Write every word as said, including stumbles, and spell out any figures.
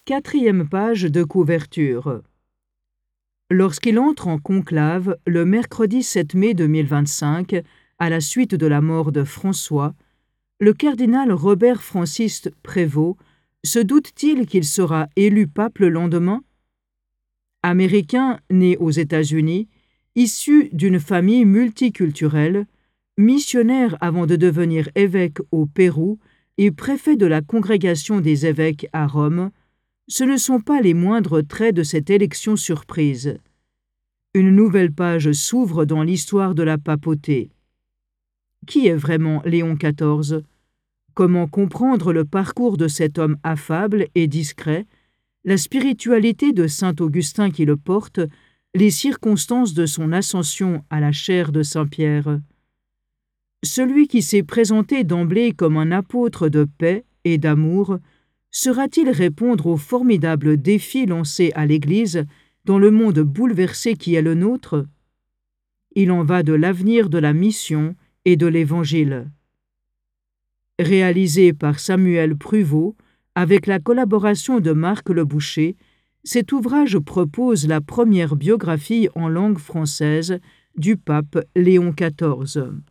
quatrième page de couverture. Lorsqu'il entre en conclave le mercredi sept mai deux mille vingt-cinq, à la suite de la mort de François, le cardinal Robert Francis Prévost se doute-t-il qu'il sera élu pape le lendemain? Américain né aux États-Unis, issu d'une famille multiculturelle, missionnaire avant de devenir évêque au Pérou et préfet de la Congrégation des évêques à Rome, ce ne sont pas les moindres traits de cette élection surprise. Une nouvelle page s'ouvre dans l'histoire de la papauté. Qui est vraiment Léon quatorze? Comment comprendre le parcours de cet homme affable et discret, la spiritualité de saint Augustin qui le porte, les circonstances de son ascension à la chaire de Saint-Pierre? Celui qui s'est présenté d'emblée comme un apôtre de paix et d'amour, saura-t-il répondre aux formidables défis lancés à l'Église dans le monde bouleversé qui est le nôtre? Il en va de l'avenir de la mission et de l'Évangile. Réalisé par Samuel Pruvot, avec la collaboration de Marc Le Boucher, cet ouvrage propose la première biographie en langue française du pape Léon quatorze.